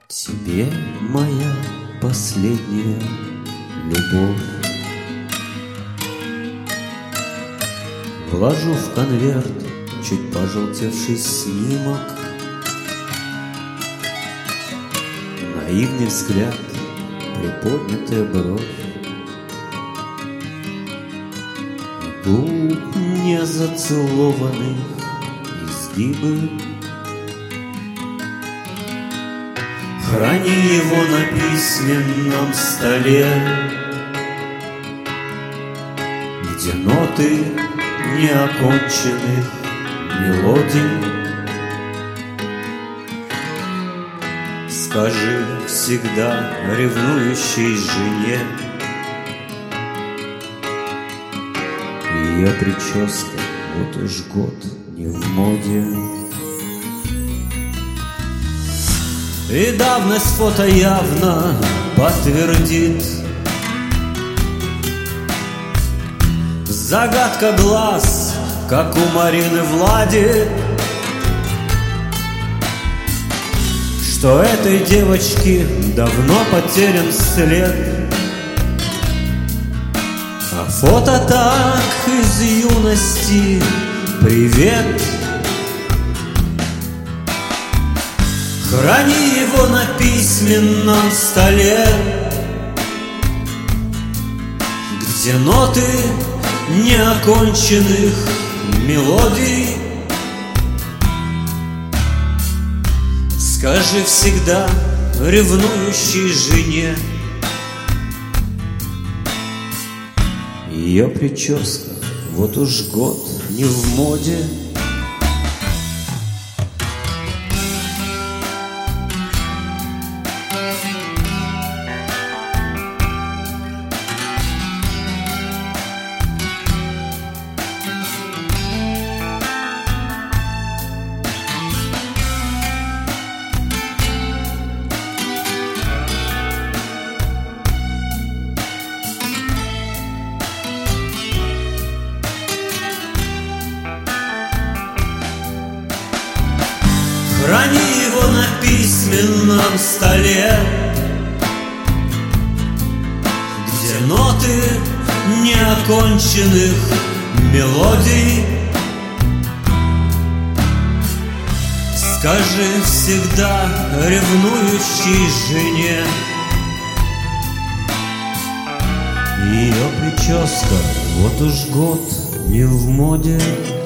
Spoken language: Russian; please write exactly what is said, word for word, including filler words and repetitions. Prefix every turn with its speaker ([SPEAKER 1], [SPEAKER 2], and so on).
[SPEAKER 1] Тебе моя последняя любовь вложу в конверт чуть пожелтевший снимок, наивный взгляд, приподнятая бровь, губ незацелованных изгибы. Храни его на письменном столе, где ноты неоконченных мелодий. Скажи всегда ревнующей жене, ее прическа вот уж год не в моде. И давность фото явно подтвердит загадка глаз, как у Марины Влади, что этой девочке давно потерян след. А фото так из юности, привет. Храни его на письменном столе, где ноты неоконченных мелодий. Скажи всегда ревнующей жене, ее прическа вот уж год не в моде. Храни его на письменном столе, где ноты неоконченных мелодий. Скажи всегда ревнующей жене, ее прическа вот уж год не в моде.